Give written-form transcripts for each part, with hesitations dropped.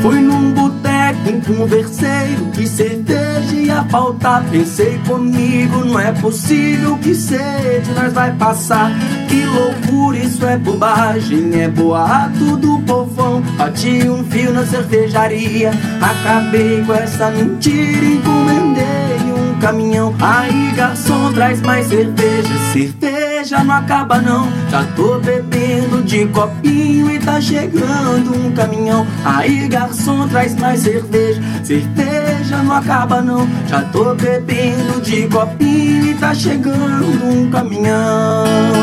Fui num boteco, um converseiro, que cerveja ia faltar. Pensei comigo, não é possível, que sede nós vai passar. Que loucura, isso é bobagem, é boato do povão. Bati um fio na cervejaria, acabei com essa mentira, encomendei um caminhão. Aí garçom, traz mais cerveja, cerveja não acaba não. Já tô bebendo de copinho e tá chegando um caminhão. Aí garçom, traz mais cerveja, cerveja não acaba não. Já tô bebendo de copinho e tá chegando um caminhão.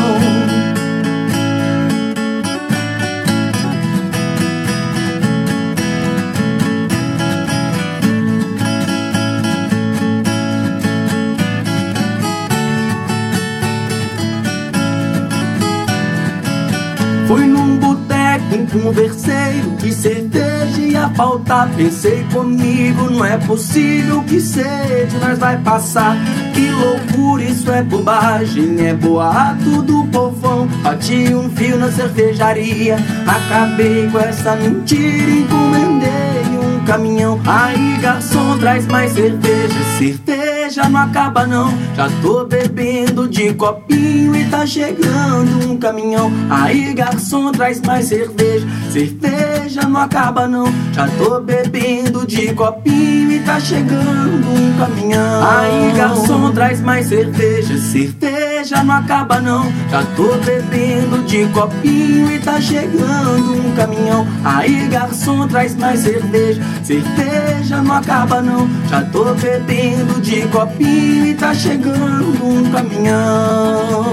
Fui num boteco, um converseiro, que cerveja ia faltar. Pensei comigo, não é possível, que sede nós vai passar. Que loucura, isso é bobagem, é boato do povão. Bati um fio na cervejaria, acabei com essa mentira, encomendei um caminhão. Aí garçom, traz mais cerveja, cerveja não acaba não. Já tô bebendo de copinho e tá chegando um caminhão. Aí garçom, traz mais cerveja, cerveja não acaba não. Já tô bebendo de copinho e tá chegando um caminhão. Aí garçom, traz mais cerveja, cerveja não acaba não. Já tô bebendo de copinho e tá chegando um caminhão. Aí garçom, traz mais cerveja, cerveja não acaba não. Já tô bebendo de copinho e tá chegando um caminhão.